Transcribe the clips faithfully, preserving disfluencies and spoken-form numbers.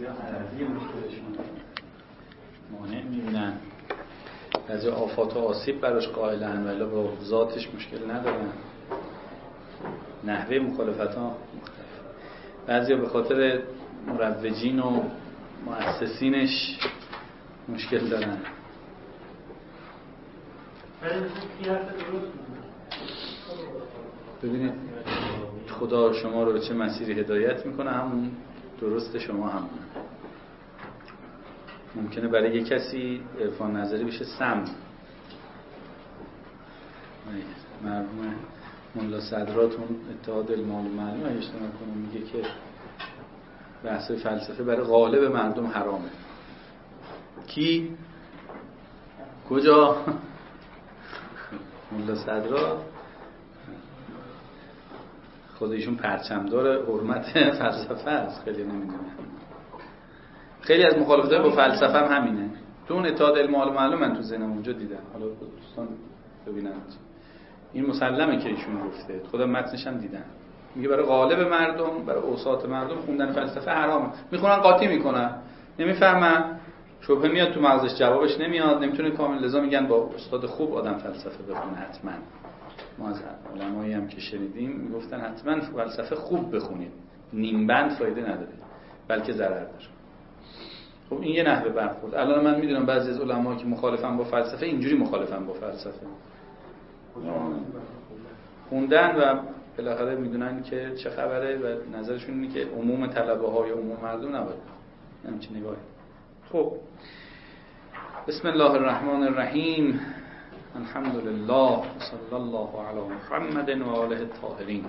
بعضی عرضی مشکلشون مانع میبینن، بعضی آفات و آسیب براش قائلن ولی با ذاتش مشکل ندارن، نحوه مخالفت ها بعضی به خاطر مروجین و مؤسسینش مشکل دارن. ببینید خدا شما رو به چه مسیری هدایت میکنه، همون درست شما همونه. ممکنه برای یک کسی عرفان نظری بشه سم. مرحوم مولا صدراتون اتحاد المال و معلوم اشتباه کنم میگه که بحث فلسفه برای غالب مردم حرامه. کی؟ کجا؟ مولا صدرات خودشون پرچمدار حرمت فلسفه است. خیلی نمیدونم، خیلی از مخالفتای با فلسفه هم همینه. تو اون اتحاد علم و معلوم من تو ذهنم اونجا دیدم، حالا دوستان ببینند این مسلمه که ایشون گفته، خودم متنش هم دیدم. میگه برای غالب مردم، برای اوساط مردم خوندن فلسفه حرامه. میخونن قاطی میکنن، نمیفهمن، شبهه میاد تو مغزش جوابش نمیاد، نمیتونه کامل، لذا میگن با استاد خوب آدم فلسفه بخونه حتما. ما از علمایی هم که شنیدیم میگفتن حتما فلسفه خوب بخونید، نیم بند فایده نداره بلکه ضرر داره. خب این یه نحوه برخورد. الان من میدونم بعضی از علما که مخالفن با فلسفه اینجوری مخالفن با فلسفه، خوندن و بالاخره میدونن که چه خبره و نظرشون اینه که عموم طلبه ها یا عموم مردم نباید همچین نگاهی. خب بسم الله الرحمن الرحیم، الحمد لله صلی الله علی محمد و آله الطاهرین.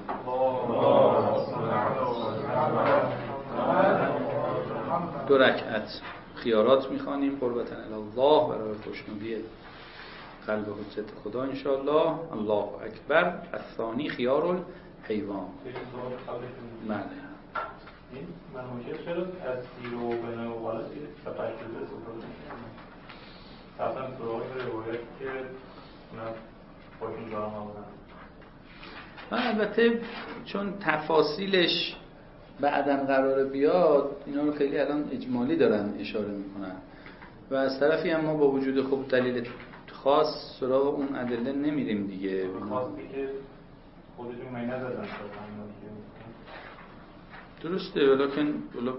دو رکعت خیارات میخوانیم قربتن الی الله برای خوشنودی قلب حجت خدا ان شاء الله. الله اکبر. الثانی خیار الحیوان. بله. این منوشه چرا از سیر و بنای و بالا سیر سفر شده استفاده میکنه؟ اصلا سراغ روایت که اونا خودشون دارم آمدن. البته چون تفاصیلش بعداً قراره بیاد، اینا رو خیلی الان اجمالی دارن اشاره میکنن و از طرفی هم ما با وجود خب دلیل خاص سراغ اون ادله نمیریم دیگه. خاصی که خودشون می ندادن درسته، ولیکن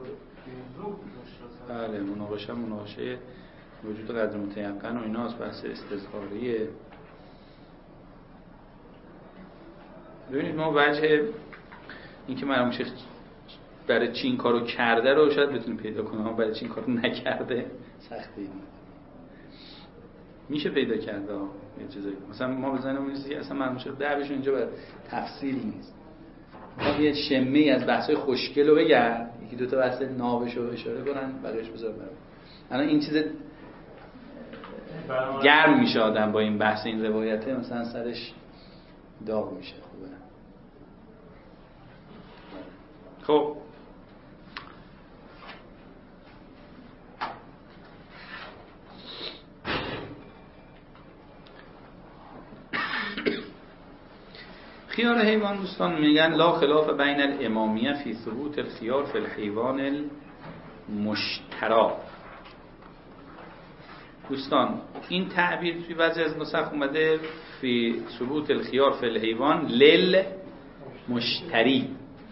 بله مناقشه مناقشه وجود قدر متیقن و ایناست، بحث استظهاریه. ببینید ما وجه این که مرحوم شیخ برای چی این کارو کرده رو شاید بتونیم پیدا کنیم، اما برای چی این کارو نکرده سخته. این میشه پیدا کرده یه چیزایی، مثلا ما بزنیم نیست که اصلا مرحوم شیخ دعویشون اینجا برای تفصیل نیست، ما یه شمه‌ای از بحث‌های خوشگل رو بگن، یکی دو تا بحث نابش رو اشاره کنن بقیه‌اش بذار برام. الان این چیز گرم میشه آدم با این بحث این روایته، مثلا سرش داغ میشه. خوبه. خب خیار حیوان دوستان میگن لا خلاف بین الامامیه فی ثبوت الخیار فی الحیوان المشترا. دوستان این تعبیر توی بعضی از نسخ اومده فی ثبوت الخیار فی الحیوان لل مشتری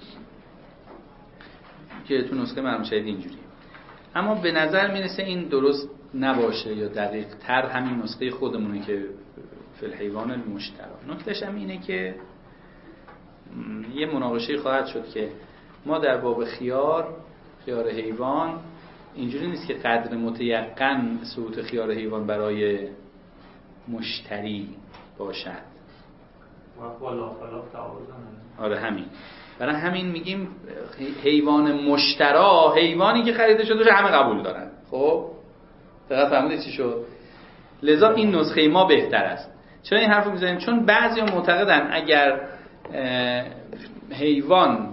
که تو نسخه مرحوم شهید اینجوری، اما به نظر میرسه این درست نباشه یا دقیق تر همین نسخه خودمونه که فی الحیوان المشترا. نکتهش هم اینه که یه مناقشه خواهد شد که ما در باب خیار خیار حیوان اینجوری نیست که قدر متیقن ثبوت خیار حیوان برای مشتری باشد. آره همین، برای همین میگیم حیوان مشترا حیوانی که خریده شده همه قبول دارن. خب دقیقا فهمیدید چی شد؟ لذا این نسخه ما بهتر است. چرا این حرفو میزنیم؟ چون بعضیا معتقدن اگر حیوان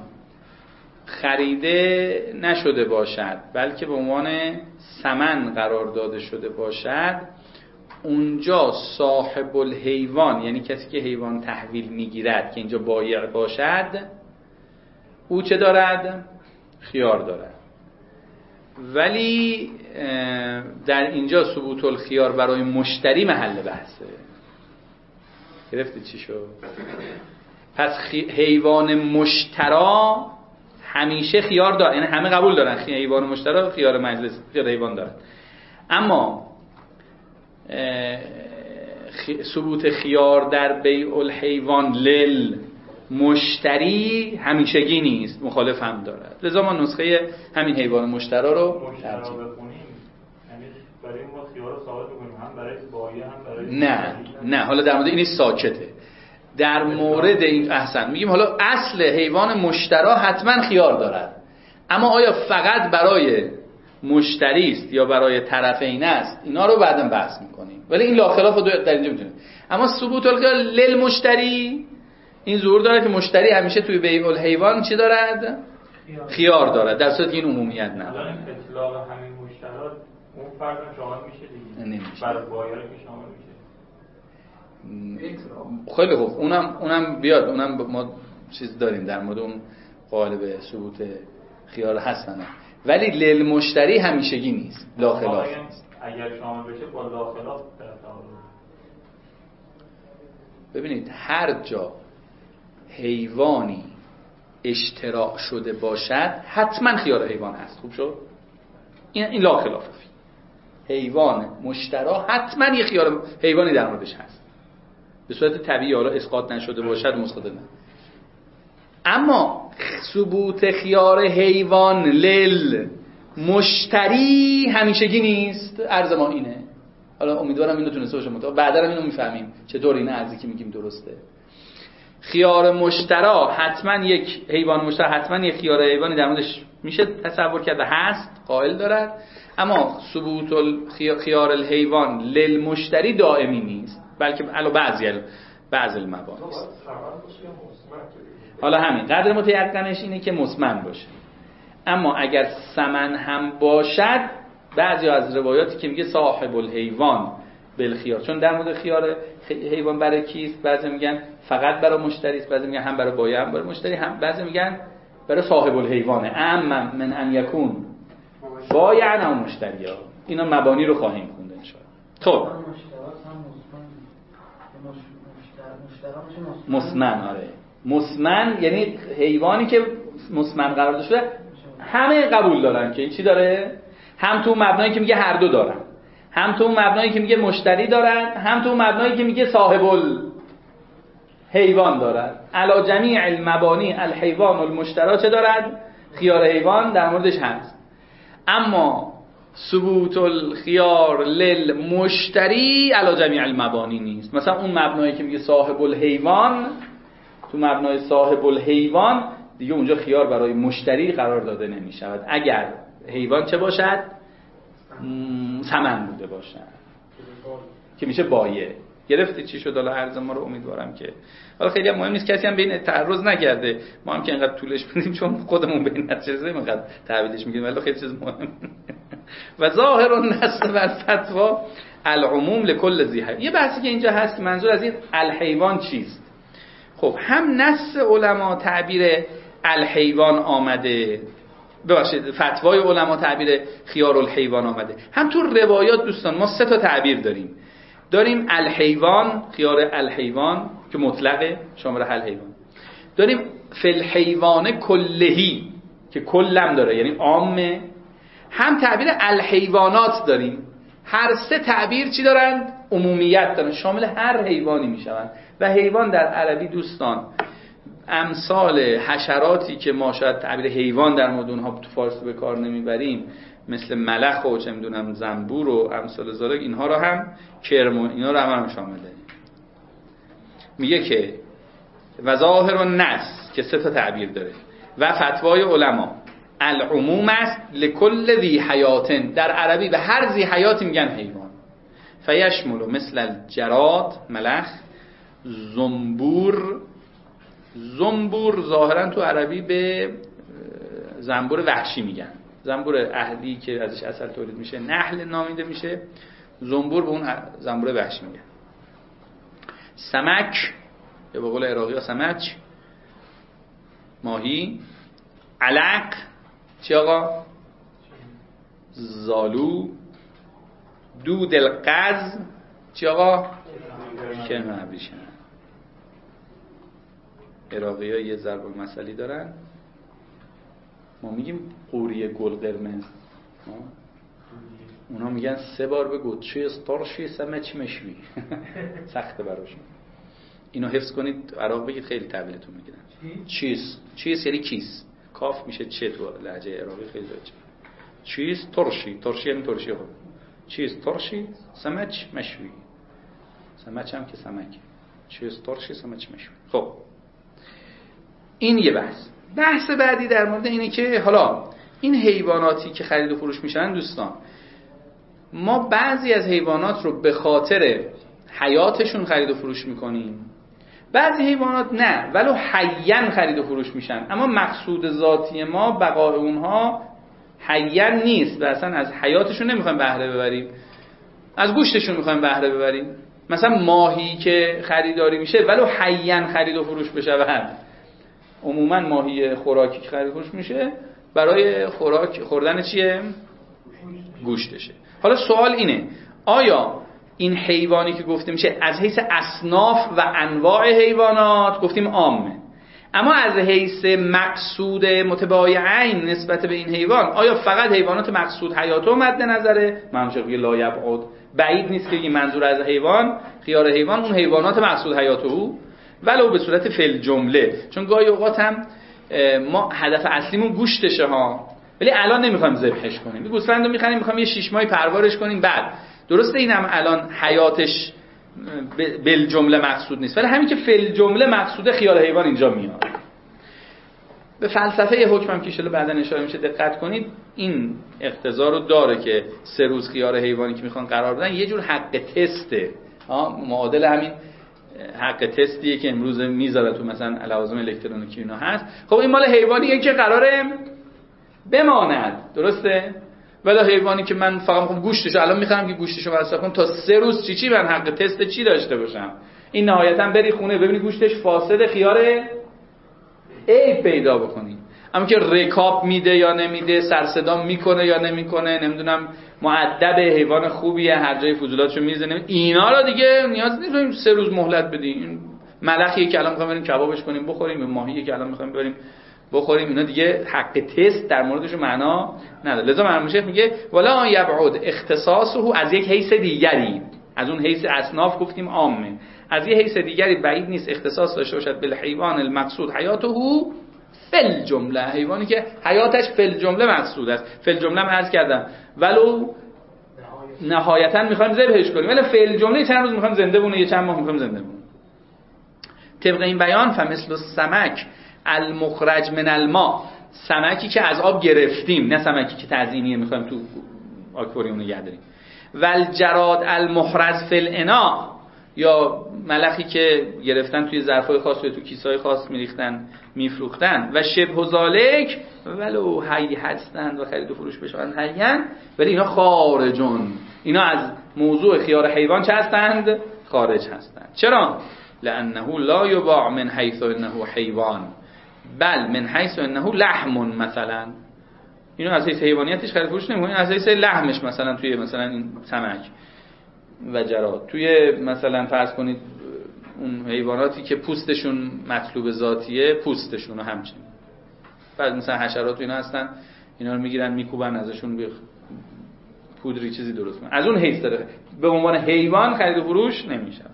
خریده نشده باشد بلکه به عنوان ثمن قرار داده شده باشد، اونجا صاحب الحیوان یعنی کسی که حیوان تحویل میگیرد که اینجا بایع باشد، او چه دارد؟ خیار دارد. ولی در اینجا ثبوت الخیار برای مشتری محل بحثه. گرفتی چی شد؟ پس خی... حیوان مشترا همیشه خیار داره، یعنی همه قبول دارن حیوان مشترا خیار مجلس خیار حیوان دارن، اما خ... ثبوت خیار در بیع الحیوان لل مشتری همیشگی نیست، مخالف هم دارد. لذا ما نسخه همین حیوان مشترا رو ترجیح میدیم. برای ما خیار رو ثابت بکنیم، هم برای بایع هم برای نه نه حالا در مورد این ساکته. در مورد این احسن میگیم حالا اصل حیوان مشترا حتما خیار دارد، اما آیا فقط برای مشتری است یا برای طرفین است، اینا رو بعداً بحث میکنیم، ولی این لا خلاف در اینجا میتونه. اما ثبوت الخیار للمشتری این ظهور داره که مشتری همیشه توی بیع الحیوان چی دارد؟ خیار دارد، در صورتی این عمومیت نداره. الان اطلاق همین مشترا اون فرض شامل میشه دیگه، نمیشه. برای بایع که شامل میشه. خیلی خوب، اونم اونم بیاد، اونم ما چیز داریم در مورد اون قالب ثبوت خیار هستن، ولی للمشتری همیشگی نیست، لا خلاف نیست. اگر شامل بشه با لا خلاف در تعارض. ببینید هر جا حیوانی اشتراع شده باشد حتما خیار حیوان هست. خوب شد؟ این این لا خلاف. حیوان مشترا حتما یه خیار حیوانی در موردش هست، به صورت طبیعی، حالا اسقاط نشده باشد مسقط نه. اما ثبوت خیار حیوان لل مشتری همیشگی نیست. عرض ما اینه، حالا امیدوارم اینو تونسته باشم، بعدا اینو میفهمیم چطور اینه عرضی که میگیم درسته. خیار مشترا حتما یک حیوان مشترا حتما یک خیار حیوانی در موردش میشه تصور کرد و هست، قائل دارد، اما ثبوت خیار الحیوان للمشتری دائمی نیست، بلکه علا بعضی بعض المبانی است. حالا همین قدر متیقنش اینه که مسمن باشه، اما اگر ثمن هم باشد، بعضی از روایاتی که میگه صاحب الحیوان بالخیار، چون در مورد خیار حیوان برای کیست، بعضی میگن فقط برای مشتری است، بعضی میگن هم برای بایع هم برای مشتری، هم بعضی میگن برای صاحب الحیوانه، اما من ان یکون بایع و مشتری ها. اینا مبانی رو خواهیم خوند ان شاء الله. خب مسمن، آره مسمن یعنی حیوانی که مسمن قرار داده شده، همه قبول دارن که این چی داره، هم تو مبنایی که میگه هر دو دارن، هم تو مبنایی که میگه مشتری دارن، هم تو مبنایی که میگه صاحب الحیوان دارن. علی جمیع المبانی الحیوان المشترا چه دارد؟ خیار حیوان در موردش هست. اما ثبوت الخیار للمشتری علی جمیع المبانی نیست. مثلا اون مبنایی که میگه صاحب الحیوان، تو مبنای صاحب الحیوان دیگه اونجا خیار برای مشتری قرار داده نمی شود اگر حیوان چه باشد؟ ثمن بوده باشد که میشه بایع. گرفتی چی شد؟ حالا عرض ما رو امیدوارم که حالا خیلی هم مهم نیست، کسی هم بین تعرض نکرده، ما هم که اینقدر طولش بدیم چون خودمون بین نتیجه اینقدر تعویضش میگیم، ولی خیلی چیز مهم. و ظاهر النص و الفتوا العموم لكل ذی حیوان. یه بحثی که اینجا هست، منظور از این الحیوان چیست؟ خب هم نص علما تعبیر الحیوان آمده، ببخشید فتوای علما تعبیر خیار الحیوان آمده، هم تو روایات دوستان ما سه تا تعبیر داریم. داریم الحیوان، خیار الحیوان که مطلقه شامل هر حیوان. داریم فی الحیوان کلهی که کلم داره یعنی عامه. هم تعبیر الحیوانات داریم، هر سه تعبیر چی دارند؟ عمومیت دارن، شامل هر حیوانی میشوند. و حیوان در عربی دوستان امثال حشراتی که ما شاید تعبیر حیوان در مورد اونها تو فارسی به کار نمیبریم، مثل ملخ و چه میدونم زنبور و امثال ذالک، اینها رو هم کرم و اینا رو هم, هم شامل داریم. میگه که و ظاهر النص که سه تا تعبیر داره و فتوای علما العموم است لکل ذی حیات، در عربی به هر ذی حیاتی میگن حیوان. فیشمل مثل الجراد ملخ، زنبور، زنبور ظاهرا تو عربی به زنبور وحشی میگن، زنبور اهلی که ازش عسل تولید میشه نحل نامیده میشه، زنبور به اون زنبور وحشی میگن. سمک یا به قول عراقی ها سمک، ماهی. علق چی آقا؟ زالو دود القز چی آقا؟ کرم ابریشم. عراقی ها یه ضرب المثلی دارن، ما میگیم قوری گل قرمز، اونا میگن سه بار بگو چی استارشی سمچ مشوی. سخته براشون. اینو حفظ کنید، عراق بگید خیلی تحویلتون میگیرن. چیز چیز یعنی کیس، کاف میشه چه تو لهجه عراقی خیلی داره. چیز ترشی، ترشی یعنی ترشی ها. چیز ترشی سمچ مشوی، سمچ هم که سمک. چیز ترشی سمچ مشوی. خب این یه بحث. بحث بعدی در مورد اینه که حالا این حیواناتی که خرید و فروش میشن دوستان، ما بعضی از حیوانات رو به خاطر حیاتشون خرید و فروش میکنیم، بعضی حیوانات نه ولو حیاً خرید و فروش میشن، اما مقصود ذاتی ما بقای اونها حیاً نیست و اصلا از حیاتشون نمیخوایم بهره ببریم، از گوشتشون میخوایم بهره ببریم. مثلا ماهی که خریداری میشه ولو حیاً خرید و فروش بشه، بعد عموما ماهی خوراکی که خرید و فروش میشه برای خوراک خوردن چیه؟ گوشتشه. حالا سوال اینه، آیا این حیوانی که گفته میشه از حیث اصناف و انواع حیوانات گفتیم عامه، اما از حیث مقصود متبایعین نسبت به این حیوان آیا فقط حیوانات مقصود حیاتو مد نظره؟ منظور بگه لا یبعد، بعید نیست که این منظور از حیوان خیار حیوان اون حیوانات مقصود حیاتو ولو به صورت فل جمله، چون گاهی اوقات هم ما هدف اصلیمون گوشتشه ها، ولی الان نمیخوایم ذبحش کنیم، گوسفندو میخریم میخوایم یه شش ماهی پروارش کنیم، بعد درسته اینم الان حیاتش بل جمله مقصود نیست، ولی همین که فل جمله مقصوده خیال حیوان اینجا میاد. به فلسفه حکمم که شلو بعدن اشاره میشه دقت کنید، این اقتضا رو داره که سه روز خیار حیوانی که میخوان قرار بدن یه جور حق تسته، معادل همین حق تستیه که امروز میذاره تو مثلا لوازم الکترونیکی اینا هست. خب این مال حیوانیه که قراره بماند، درسته؟ ولی حیوانی که من فقط میخوام گوشتشو الان میخوام که گوشتشو مصرف کنم تا سه روز چی چی من حق تست چی داشته باشم، این نهایتا بری خونه ببینی گوشتش فاسد خیار عیب پیدا بکنی، اما که رکاب میده یا نمیده، سرصدا میکنه یا نمیکنه، نمیدونم مؤدب حیوان خوبیه هر جای فضولاتشو میزنه، اینا رو دیگه نیاز نیست سه روز مهلت بدی. ملخیه که الان میخوایم بریم کبابش کنیم بخوریم، ماهیه که الان میخوایم بریم بخوریم، اینا دیگه حق تست در موردش معنا نداره. لذا مرحوم شیخ میگه ولا یبعد اختصاصه از یک حیث دیگری، از اون حیث اصناف گفتیم عامه، از یک حیث دیگری بعید نیست اختصاص داشته باشد بالحیوان المقصود حیاته فل جمله، حیوانی که حیاتش فل جمله مقصود است. فل جمله من عرض کردم ولو نهایتا میخوایم ذبحش کنیم، ولی فل جمله چند روز میخوایم زنده بونه، یه چند ماه میخوایم زنده بونه. طبق این بیان فمثل السمک المخرج من الماء، سمکی که از آب گرفتیم، نه سمکی که تزیینیه میخوایم تو آکواریوم نگه داریم. والجراد المحرز فی الاناء، یا ملخی که گرفتن توی ظرفای خاص یا تو کیسهای خاص میریختن میفروختن. و شبه ذالک ولو حی هستند و خرید و فروش بشن حیان، ولی اینا خارجون، اینا از موضوع خیار حیوان چه هستند؟ خارج هستند. چرا؟ لانه لا یباع من حیث انه حیوان بل من حیث انه لحم، مثلا اینو از حیث حیوانیتش خرید فروش نمی‌کنین، از حیث لحمش مثلا توی مثلا این سمک و جراد، توی مثلا فرض کنید اون حیواناتی که پوستشون مطلوب ذاتیه پوستشون رو همچنین، بعد مثلا حشرات اینا هستن اینا رو میگیرن میکوبن ازشون به پودری چیزی درست کنن، از اون حیث داره به عنوان حیوان خرید و فروش نمیشه.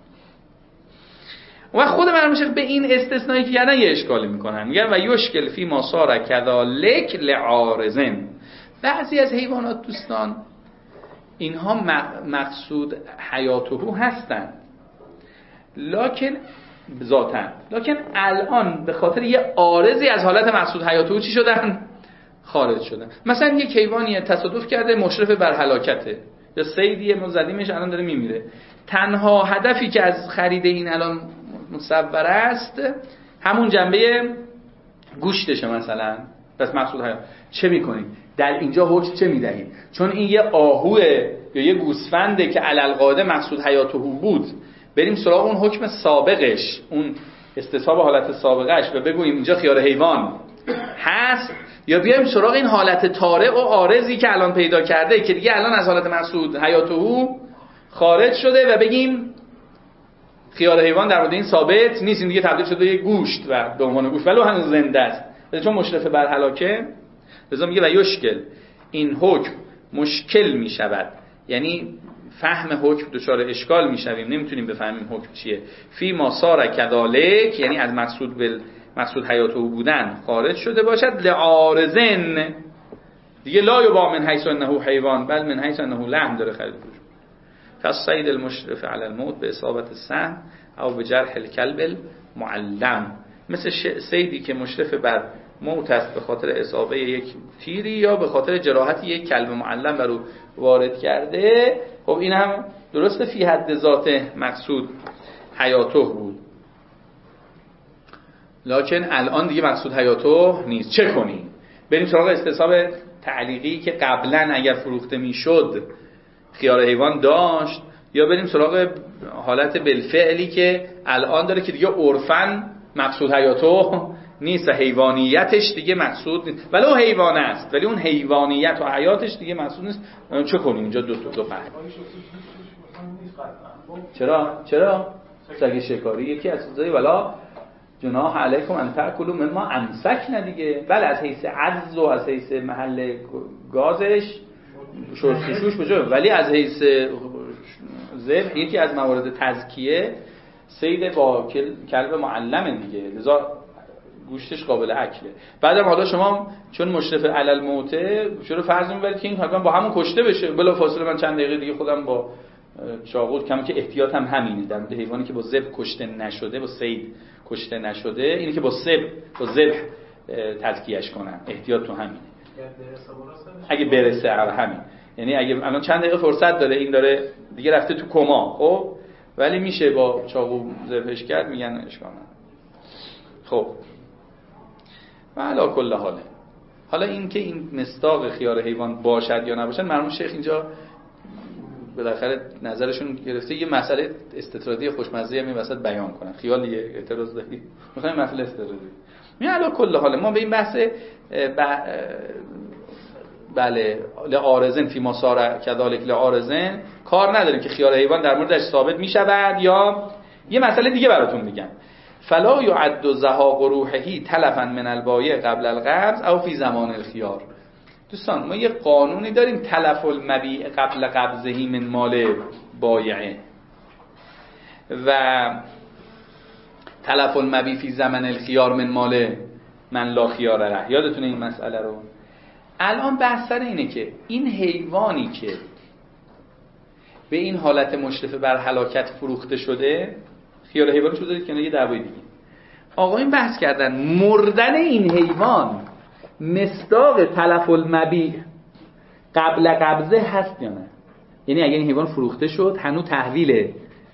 و خود مرحوم شیخ به این استثنایی که کردن یه اشکالی میکنن، میگن و یشکل فی ما صار کذالک لعارضن، بعضی از حیوانات دوستان اینها مقصود حیاته هستند لکن ذاتن، لکن الان به خاطر یه عارضی از حالت مقصود حیاته چی شدن؟ خارج شدن. مثلا یک حیوانی تصادف کرده مشرف بر هلاکته، یا صیدی ما زدیمش الان داره میمیره، تنها هدفی که از خرید این الان مصور است همون جنبه گوشتشه مثلا، پس مقصود حیات چه میکنیم؟ در اینجا حکم چه میدهیم؟ چون این یه آهوه یا یه گوسفنده که علالقاعده مقصود حیاته بود، بریم سراغ اون حکم سابقش، اون استصحاب حالت سابقش و بگوییم اینجا خیار حیوان هست، یا بیایم سراغ این حالت طارئ و عارضی که الان پیدا کرده که دیگه الان از حالت مقصود حیاته خارج شده و بگیم خیار حیوان در مورد این ثابت نیست، این دیگه تبدیل شده یه گوشت و به عنوان گوشت ولی هنوز زنده است، چون مشرف بر هلاکه. لذا میگه و یشکل، این حکم مشکل میشود، یعنی فهم حکم دچار اشکال میشویم، نمیتونیم بفهمیم حکم چیه. فی ما صار کذالک، یعنی از مقصود بل مقصود حیاته بودن خارج شده باشد. لعارضن، دیگه لا یباع من حیث انه حیوان بل من حیث انه لحم داره خرید فروش. فالصید المشرف علی الموت به اصابت السهم او به جرح الکلب المعلم، مثل صیدی که مشرف بر موت است به خاطر اصابه یک تیری یا به خاطر جراحت یک کلب معلم بر او وارد کرده. خب این هم درسته فی حد ذات مقصود حیاته بود، لکن الان دیگه مقصود حیاته نیست. چه کنیم؟ بریم سراغ استصحاب تعلیقی که قبلا اگر فروخته میشد خیار حیوان داشت، یا بریم سراغ حالت بالفعلی که الان داره که دیگه عرفاً مقصود حیاته نیست و حیوانیتش دیگه مقصود نیست، ولی اون حیوان است ولی اون حیوانیت و حیاتش دیگه مقصود نیست. چه کنیم اینجا؟ دو تا دو فرق. چرا چرا سگ شکاری یکی از چیزای ولا جناح علیکم ان تاکلوا مما امسکنا دیگه، بله از حیث عجز و از حیث محل گازش شستشوش بجای، ولی از حیث ذبح یکی از موارد تزکیه صید با کلب معلم دیگه، لذا گوشتش قابل اکله. بعدم حالا شما چون مشرف علی الموت چرا فرض می‌برید که این حتما با همون کشته بشه؟ بلا فاصله من چند دقیقه دیگه خودم با چاقو، کما که احتیاط هم همینه در مورد حیوانی که با ذبح کشته نشده، با صید کشته نشده، اینی که با ذبح با ذبح تزکیهش کنن، احتیاط تو همینه. اگه برسه همین، یعنی اگه الان چند دقیقه فرصت داره، این داره دیگه رفته تو کما، خب ولی میشه با چاقو ذبحش کرد، میگن اشکال نداره. خب و علا کل حاله، حالا این که این مصداق خیار حیوان باشد یا نباشد، مرحوم شیخ اینجا بالاخره نظرشون گرفته یه مسئله استطرادی خوشمزه هم این وسط بیان کنن. خیال یه اعتراض دارید؟ میخوایم مسئله استطرادی. می علا کل حاله ما به این بحث ب... بله لعارضن فی ما صار کذالک لعارضن کار نداریم که خیار حیوان در موردش ثابت میشود، یا یه مسئله دیگه براتون میگم. فلا یعد زهاق روحه تلفا من البایع قبل القبض او فی زمان الخیار. دوستان ما یه قانونی داریم، تلف المبیع قبل قبضه من مال بایعه و تلف المبیع فی زمن الخیار من مال من لا خیار له. یادتونه این مسئله رو؟ الان بحث سر اینه که این حیوانی که به این حالت مشرف بر هلاکت فروخته شده، خیار حیوانش رو دارید که یه دعوای دیگه آقایون بحث کردن مردن این حیوان مصداق تلف المبیع قبل قبضه هست یا نه؟ یعنی اگه این حیوان فروخته شد هنوز تحویل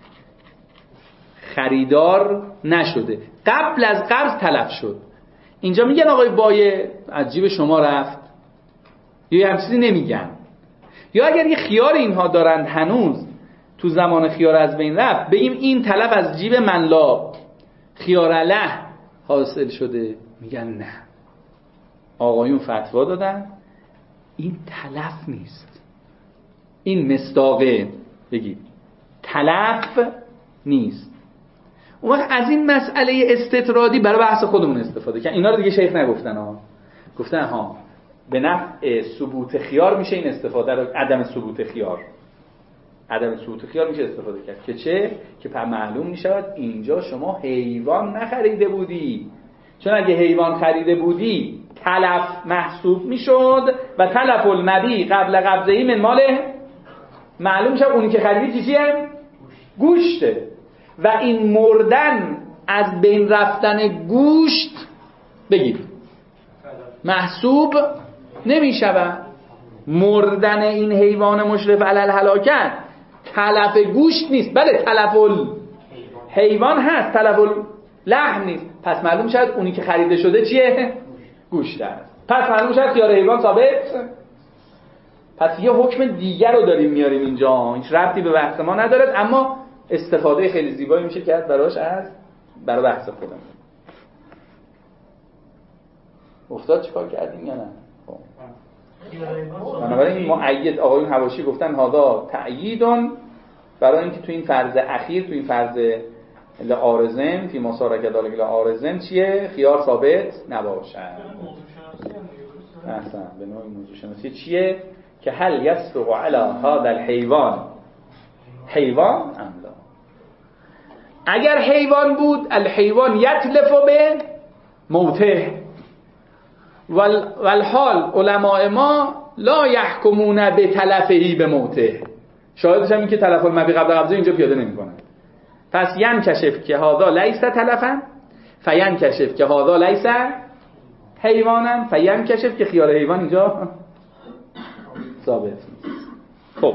خریدار نشده، قبل از قبض تلف شد، اینجا میگن آقای بایع از جیب شما رفت، یا هم چیزی نمیگن. یا اگر یه خیار اینها دارند هنوز تو زمان خیار از بین رفت، بگیم این تلف از جیب من لا خیار له حاصل شده، میگن نه، آقایون فتوا دادن این تلف نیست، این مصداقه، بگید تلف نیست. اون وقت از این مسئله استطرادی برای بحث خودمون استفاده کردن. اینا رو دیگه شیخ نگفتن ها، گفتن ها به نفع ثبوت خیار میشه این استفاده رو، عدم ثبوت خیار عدم ثبوت خیار میشه استفاده کرد که چه؟ که پر معلوم میشود اینجا شما حیوان نخریده بودی، چون اگه حیوان خریده بودی تلف محسوب میشد و تلف المبیع قبل قبضه‌ای من مال معلوم شد اونی که خریدی چیه؟ گوشته. و این مردن از بین رفتن گوشت بگید محسوب نمیشود. مردن این حیوان مشرف علی الهلاکت تلف گوشت نیست، بله تلف حیوان هست، تلف لحم نیست. پس معلوم شد اونی که خریده شده چیه؟ گوشت است. پس معلوم شد خیار حیوان ثابت. پس یه حکم دیگر رو داریم میاریم اینجا، هیچ ربطی به بحث ما ندارد، اما استفاده خیلی زیبایی میشه کرد براش از برای بحث خودمون. افتاد چیکار کردیم یا نه؟ خب بنابراین مؤید آقایون حواشی گفتن هادا تأییدون برای اینکه تو این فرض اخیر تو این فرض لعارضن فی مسار کذالک لعارضن چیه؟ خیار ثابت نباشد. احسن به نوع موضوع شناسی چیه؟ که هل یسبق علی هذا الحیوان حیوان ام لا. اگر حیوان بود الحیوان یتلف به موته والحال علماء ما لا یحکمون به تلفهی به موته. شاهدش هم این که تلف المبی قبل قبضه اینجا پیاده نمی کنن. پس ین کشف که هذا لیس تلفن فین کشف که هذا لیس حیوانن فین کشف که خیار حیوان اینجا ثابت نیست. خب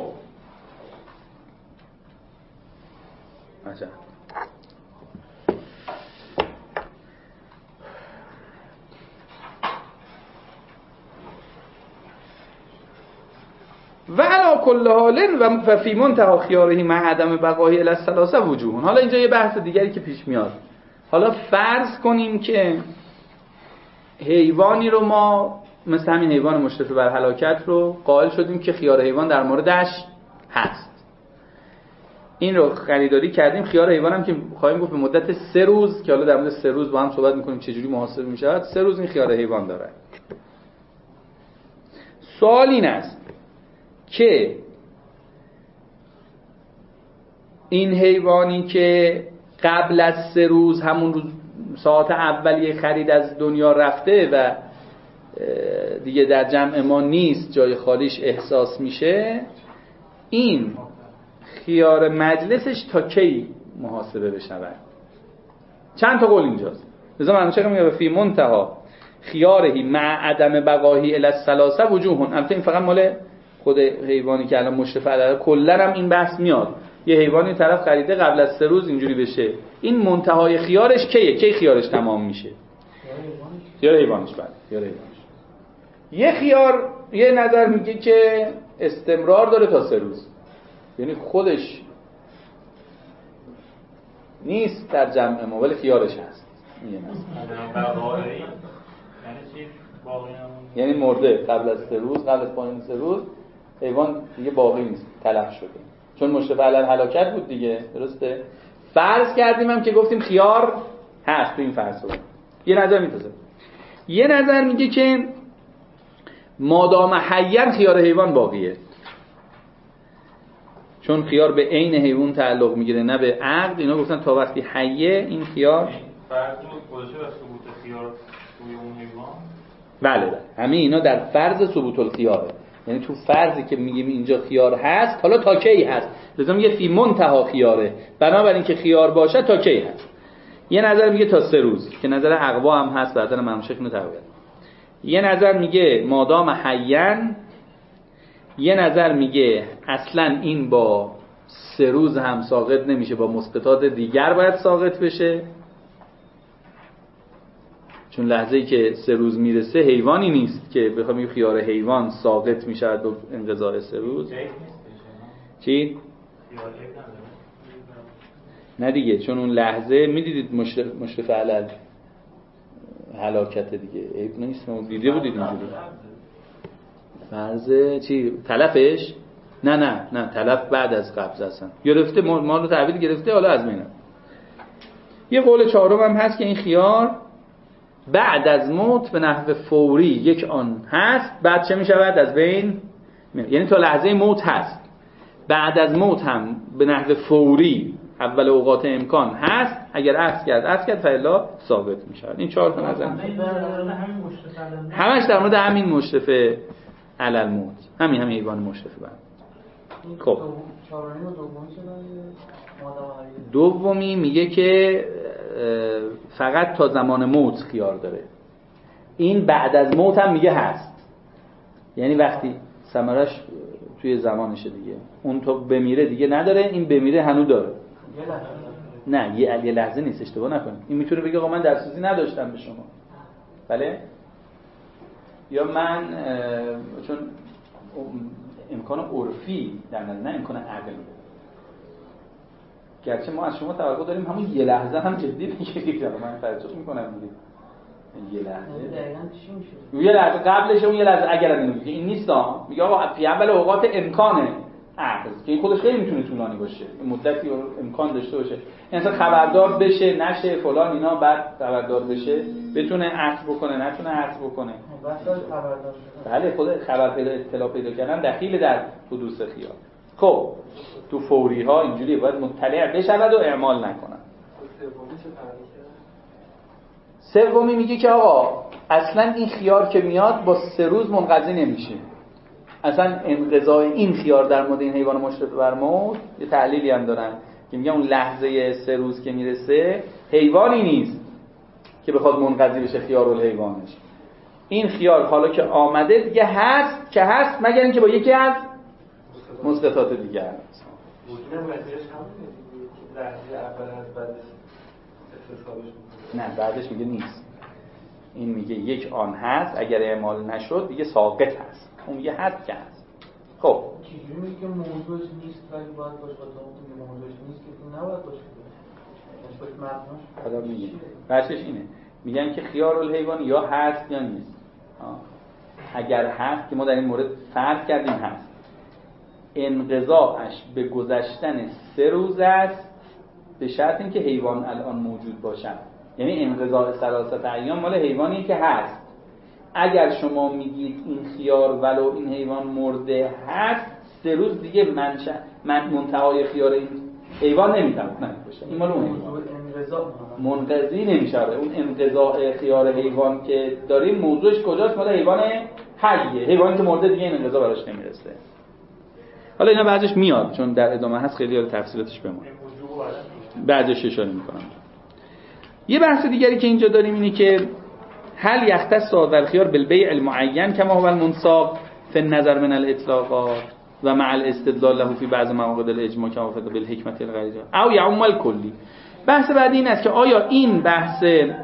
عجب. و علا کل حال و فی منتهی خیارهی مع عدم بقایی الی الثلاثه وجوه. حالا اینجا یه بحث دیگری که پیش میاد. حالا فرض کنیم که حیوانی رو ما مثل همین حیوان مشرف بر هلاکت رو قائل شدیم که خیار حیوان در موردش هست. این رو خریداری کردیم. خیار حیوان هم که خواهیم گفت به مدت سه روز که حالا در مورد سه روز با هم صحبت میکنیم چجوری محاسبه میشه. سه روز این خیار حیوان داره. سوال این است که این حیوانی که قبل از سه روز همون روز ساعت اولیه خرید از دنیا رفته و دیگه در جمع ما نیست جای خالیش احساس میشه، این خیار مجلسش تا کی محاسبه بشود؟ چند تا قول اینجاست. لذا من چه میگم فی منتهی خیارهی مع عدم بقاهی الی الثلاثه وجوه. البته این فقط مال خود حیوانی که الان مشرف علیه کلا هم این بحث میاد. یه حیوانی طرف خریده قبل از سه روز اینجوری بشه، این منتهای خیارش کیه؟ کی خیارش تمام میشه؟ خیار حیوانش. بعد خیار حیوانش یه خیار یه نظر میگه که استمرار داره تا سه روز، یعنی خودش نیست در جمع ما ولی خیارش هست. یعنی مرده قبل از سه روز، قبل از پایان سه روز حیوان دیگه باقی نیست، تلف شده، چون مشرف علی الهلاکت بود دیگه. درسته؟ فرض کردیم هم که گفتیم خیار هست تو این فرض رو. یه نظر میتازه یه نظر میگه که مادام حیّن خیار حیوان باقیه، چون خیار به عین حیوان تعلق میگیره نه به عقد. اینا گفتن تا وقتی حیه این خیار فرض گذاشته و ثبوت خیار توی اون حیوان. بله بله همه اینا در فرض ثبوت الخیاره، یعنی تو فرضی که میگیم اینجا خیار هست حالا تا کی هست. لذا میگه فی منتهی خیاره، بنابراین که خیار باشه تا کی هست. یه نظر میگه تا سه روز که نظر اقوا هم هست، بعدن ممشک اینو تقویت. یه نظر میگه مادام حیّن، یه نظر میگه اصلا این با سه روز هم ساقط نمیشه، با مسقطات دیگر باید ساقط بشه، چون لحظه‌ای که سه روز میرسه حیوانی نیست که بخوام این خیار حیوان ساقط میشه با انقضاء سه روز. چی؟ نه دیگه، چون اون لحظه میدیدید مشرف, مشرف علل هلاکت دیگه عیب نیست. اون دیده بودید اینجوری فرض چی؟ تلفش؟ نه نه نه تلف بعد از قبض هستن گرفته، مال رو تحویل گرفته، حالا از مینم. یه قول چهارم هم هست که این خیار بعد از موت به نحو فوری یک آن هست، بعد چه می شود؟ از بین می... یعنی تا لحظه موت هست، بعد از موت هم به نحو فوری اول اوقات امکان هست، اگر عکس کرد عکس کرد فعلا ثابت می شود. این چهار تا نظر همش در مورد همین مشرف علی الموت، همین همین حیوان مشرف بعد. خب دومی میگه که فقط تا زمان موت خیار داره. این بعد از موت هم میگه هست، یعنی وقتی ثمرش توی زمانشه دیگه، اون تو بمیره دیگه نداره، این بمیره هنوز داره. نه یه لحظه نیست، اشتباه نکنید. این میتونه بگه آقا من دسترسی نداشتم به شما، بله، یا من چون امکان عرفی در نظر، نه امکان عقل. گرچه ما از شما توقع داریم همون یه لحظه هم جدی بگیرید، من توجه میکنم دیگه. یه لحظه دقیقاً چی میشه؟ یه لحظه قبلش اون یه لحظه اگر اینو میگه این نیستا، میگه آقا فی اول اوقات امکانه عقد که این خودش خیلی میتونه طولانی باشه، مدتی امکان داشته باشه، این اصلا خبردار بشه نشه فلان اینا، بعد خبردار بشه بتونه عقد بکنه نتونه عقد بکنه. بحث خبردار شدن. بله خود خبر پیدا اطلاع پیدا کردن دخیل در حدوث خیار. خب تو فوری ها اینجوریه، باید مطلع بشود و اعمال نکنن. سومی میگه که آقا اصلا این خیار که میاد با سه روز منقضی نمیشه، اصلا انقضای این خیار در مورد این حیوان مشرف بر موت یه تحلیلی هم دارن که میگن اون لحظه سه روز که میرسه حیوانی نیست که بخواد منقضی بشه خیار الحیوانش. این خیار حالا که آمده دیگه هست که هست، مگر اینکه با یکی از مسقطات دیگه هست. وجود قضیهش همونه که لحظه اول هست بعد استصحابش میکنه. نه بعدش میگه نیست، این میگه یک آن هست اگر اعمال نشد دیگه ساقط هست، اون میگه هست که هست. خب چجوری میگه که موضوعش نیست ولی باید باشه، تا اون موضوعش نیست که نباید باشه، باشه باشه مبناش حالا میگه بحثش اینه، میگن که خیار الحیوان یا هست یا نیست. آه. اگر هست که ما در این مورد فرض کردیم هست، انقضاءش به گذشتن سه روز است به شرط اینکه حیوان الان موجود باشد. یعنی انقضاء ثلاثه ایام مال حیوانی که هست. اگر شما میگید این خیار ولو این حیوان مرده هست، سه روز دیگه منشأ من منتهای خیار این حیوان نمیتونه باشه، این مال اون حیوان منقضی نمیشه. اون انقضاء خیار حیوان که داریم موضوعش کجاست؟ مال حیوان حیه، حیوانی که مرده دیگه این انقضاء براش نمیرسه. حالا اینا بعدش میاد چون در ادامه هست، خیلی رو تفصیلاتش بمون بعدش اشاره میکنم. یه بحث دیگری که اینجا داریم اینه که هل یختص هذا الخيار بالبيع المعين كما هو المنصاب في النظر من الاطلاقات و مع الاستدلال له في بعض مواقع الاجماع كما وافق بالحكمه الغریزه او يعم الكلی. بحث بعدی این است که آیا این بحث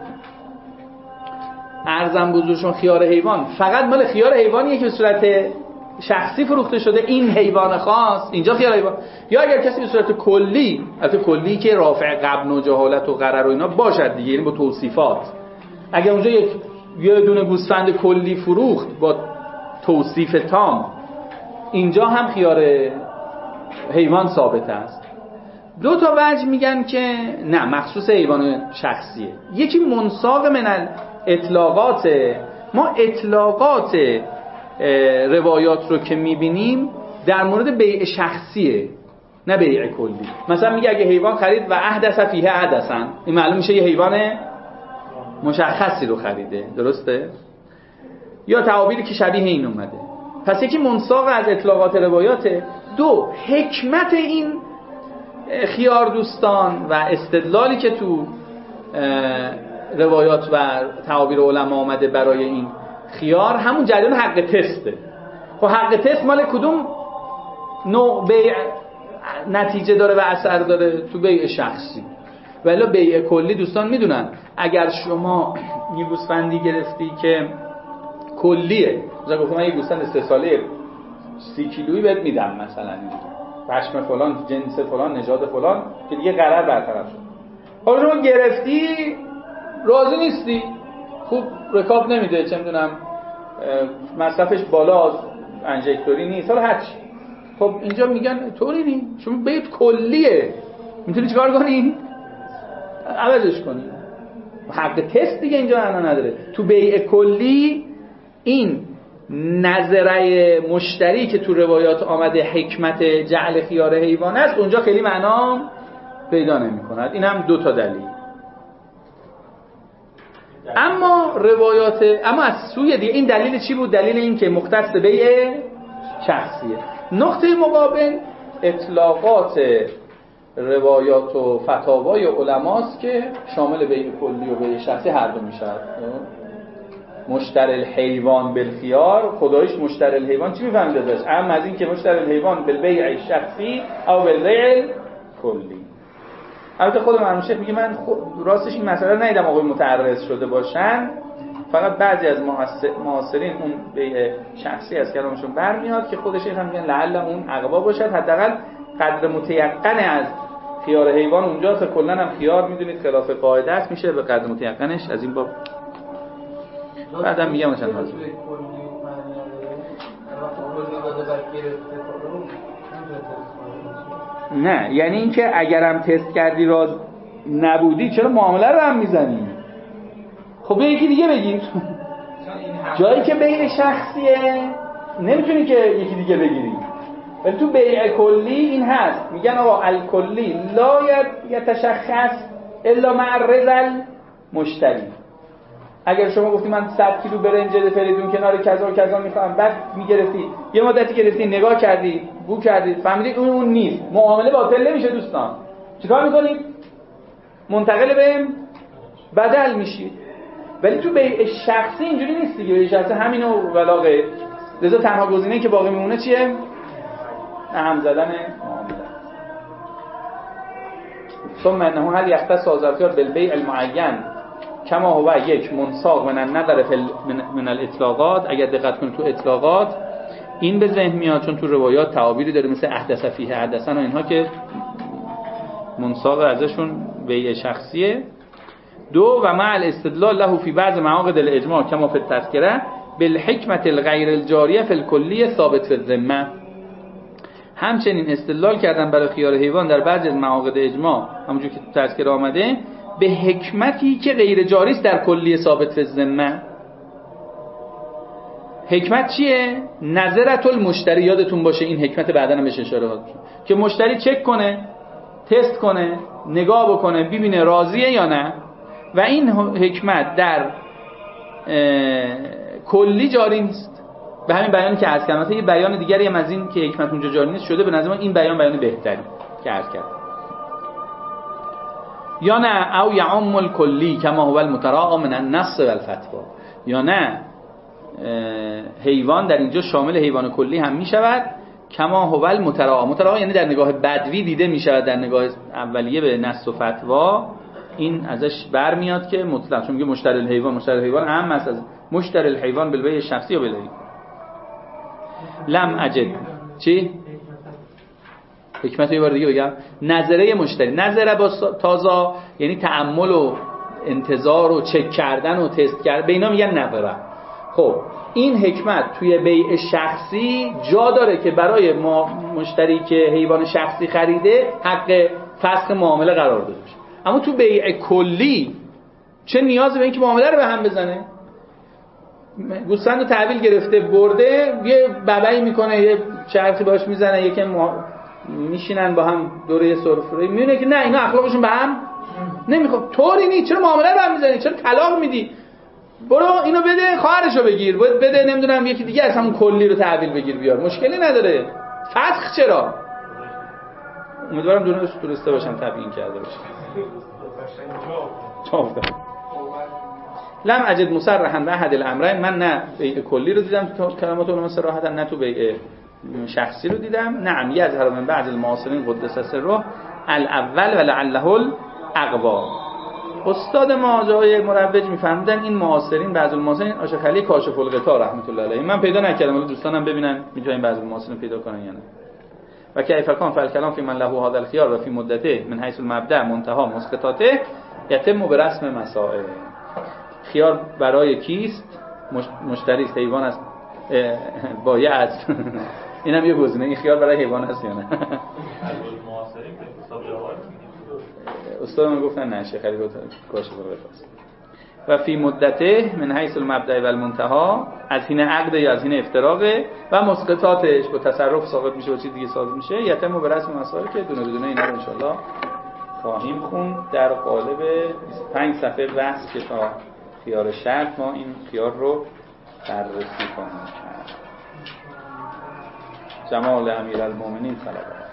ارزم بزرگشون خیار حیوان فقط مال خیار حیوانیه که به صورت شخصی فروخته شده این حیوان خاص اینجا خیار حیوان، یا اگر کسی به صورت کلی، البته کلی که رافع غبن و جهالت و غرر و اینا باشد دیگه، یعنی با توصیفات، اگر اونجا یک یه دونه گوسفند کلی فروخت با توصیف تام، اینجا هم خیار حیوان ثابت است. دو تا وجه میگن که نه مخصوص حیوان شخصیه. یکی منساق من اطلاقات، ما اطلاقات روایات رو که میبینیم در مورد بیع شخصیه نه بیع کلی. مثلا میگه اگه حیوان خرید و احدث فیه حدثا، این معلوم میشه یه حیوان مشخصی رو خریده، درسته؟ یا تعابیری که شبیه این اومده. پس یکی منساق از اطلاقات روایاته. دو حکمت این خیار دوستان و استدلالی که تو روایات و تعابیر علما آمده برای این خیار همون جریان حق تسته. خب حق تست مال کدوم نوع بیع نتیجه داره و اثر داره؟ تو بیع شخصی. ولی بیع کلی دوستان میدونن اگر شما یه گوسفندی گرفتی که کلیه، مثلا گفتم من یه گوسفند سه ساله سی کیلویی بهت میدم، مثلا پشم فلان جنس فلان نژاد فلان که دیگه قرار برطرف شد، حالا شما گرفتی راضی نیستی، خوب رکاب نمیده، چه میدونم مصرفش بالاست، انژکتوری نیست، حالا هرچی. خب اینجا میگن طوری نی، شما بیت کلیه، میتونی چیکار کنی؟ عوضش کنی. حق تست دیگه اینجا انا نداره. تو بیع کلی این نظره مشتری که تو روایات آمده حکمت جعل خیار حیوان است، اونجا خیلی معنا پیدا نمی کند. این هم دو تا دلیل. اما روایات، اما از سوی دیگه این دلیل چی بود؟ دلیل این که مختص بیع شخصیه. نقطه مقابل اطلاقات روایات و فتاوای علماست که شامل بیع کلی و بیع شخصی هر دو میشه. مشتری الحیوان بالخیار، خدایش مشتری الحیوان چی میفهمید ازش؟ اما از این که مشتری الحیوان بالبیع شخصی او بالبیع کلی. البته خود مرحوم شیخ میگه من راستش این مسئله رو ندیدم آقای متعرض شده باشن، فقط بعضی از معاصرین اون بیع شخصی از کلامشون برمیاد که خود شیخ هم میگن لعل اون عقبا باشد، حداقل قدر متیقن از خیار حیوان اونجاست. کلا هم خیار میدونید خلاف قاعده است، میشه به قدر متیقنش از این باب بعدم میگم چند تا نه، یعنی اینکه اگرم تست کردی راز نبودی چرا معامله رو هم میزنی؟ خب بیا یکی دیگه بگیر. جایی که بیع شخصیه نمیتونی که یکی دیگه بگیری، ولی تو بیع کلی این هست، میگن آقا الکلی لا یتشخص الا مع الرضا مشتری. اگر شما گفتی من صد کیلو برنج فریدون کنار کذا و کذا میخوام، بعد میگرفتی یه مدتی گرفتی نگاه کردی بو کردی فهمیدید اون اون نیست، معامله باطل نمیشه دوستان. چیکار میکنید؟ منتقل به بدل میشید. ولی تو بیع شخصی اینجوری نیست دیگه. بیع شخصی همینو ولاغه، لذا تنها گزینه‌ای که باقی میمونه چیه؟ هم زدن معامله. ثم انه هل يختص الظرفیات بالبيع المعين کما هو یک منساق من النظر من الاطلاقات. اگر دقت کنید تو اطلاقات این به ذهن میاد، چون تو روایات تعابیری داره مثل احدث فیه حدثن و اینها که منساق ازشون بیع شخصیه. دو و مع الاستدلال له فی بعض معاقد الاجماع کما فی التذکره بالحکمت الغیر الجاریه فی الکلیه ثابت فی الذمه. همچنین استدلال کردن برای خیار حیوان در بعضی از معاقد اجماع همونجور که تو تذکره آمده به حکمتی که غیر جاری است در کلیه ثابت فی الذمه. حکمت چیه؟ نظرت المشتری. یادتون باشه این حکمت بعداً هم بهش اشاره شد که مشتری چک کنه، تست کنه، نگاه بکنه ببینه راضیه یا نه. و این حکمت در کلی جاری نیست. به همین بیانی که عرض کردم، یه بیان دیگری هم از این که حکمت اونجا جاری نیست شده، به نظر من این بیان بیان بهتری که عرض کردم. یا نه او یعم الکلی کما هو المتراء من النص و الفتوا. یا نه حیوان در اینجا شامل حیوان کلی هم می شود کما هو المتراء. متراء یعنی در نگاه بدوی دیده می شود، در نگاه اولیه به نص و فتوا این ازش برمیاد که مطلق، چون میگه مشتری الحیوان، مشتری الحیوان اهم است از مشتری الحیوان بالبیع شخصی و بالبیع. لم اجد چی؟ حکمت یه بار دیگه بگم. نظره مشتری، نظره با تازه یعنی تأمل و انتظار و چک کردن و تست کردن، به اینا میگن نظره. خب این حکمت توی بیع شخصی جا داره که برای ما مشتری که حیوان شخصی خریده حق فسخ معامله قرار داده بشه. اما تو بیع کلی چه نیازی به اینکه معامله رو به هم بزنه؟ گوسفند رو تحویل گرفته برده، یه ببعی میکنه، یه چرخی باش میزنه، یکی میشینن با هم دوره سفره، میبینه که نه اینا اخلاقشون به هم نمیخواد. طوری نیست، چرا معامله رو به هم میزنی؟ چرا طلاق میدی؟ برو اینو بده خواهرشو بگیر، بده نمیدونم یکی دیگه از همون کلی رو تحویل بگیر بیار، مشکلی نداره. فسخ چرا؟ امیدوارم دونه درسته باشم تبیین کرده باشم. چافته لم اجد مصرحا به احد الامرین. من نه بیع کلی رو دیدم تو کلمات علما صراحتا، نه تو بیع شخصی رو دیدم. نعم یظهر من بعض المعاصرین قدس سره الاول ولعله الاقوا. استاد ما جای مروج میفهمیدن این معاصرین، بعض المعاصرین آشخ علی کاشف الغطا رحمت الله علیه، من پیدا نکردم ولی دوستانم ببینن میتونن بعض المعاصرین پیدا کنن یا نه. و کیف کان فالکلام فی من له هذا الخيار و فی مدته من حیث المبدا منتها مسقطاته یتم برسم مسائل. خیار برای کیست؟ مشتری است، حیوان است، بایع است. اینم یه گزینه. این خیار برای حیوان است یا نه؟ استاد من گفتن نه شیخ علی کاشف الغطاست. و فی مدته من حیث المبدا و المنتها، از حین عقد یا از حین افتراقه و مسقطاتش با تصرف ساقط میشه و چیز دیگه ساقط میشه. یتم به رسم مسائل که دونه دونه اینا رو ان شاء الله خواهیم خوند در قالب بیست و پنج صفحه بحث که تا خیار شرط ما این خیار رو بررسی کنیم. جمال امیرالمومنین صلوات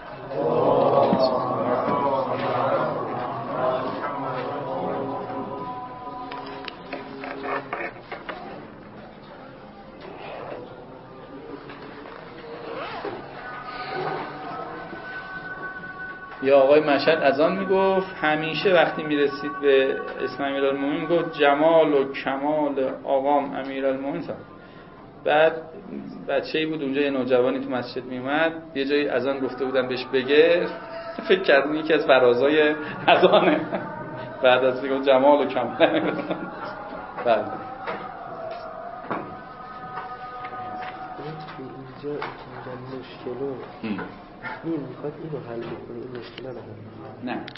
یا آقای مشهد از آن میگفت همیشه وقتی میرسید به اسم امیرالمومنین میگفت جمال و کمال آقام امیرالمومنین. بعد بچه‌ای بود اونجا، یه نوجوانی تو مسجد میومد، یه جایی از آن گفته بودن بهش بگه، فکر کردن یکی از فرازای از آنه. بعد از میگفت جمال و کمال. بعد اینجا میگم مشکل رو این میخواد اینو حل بکنه این مشکل رو حل نه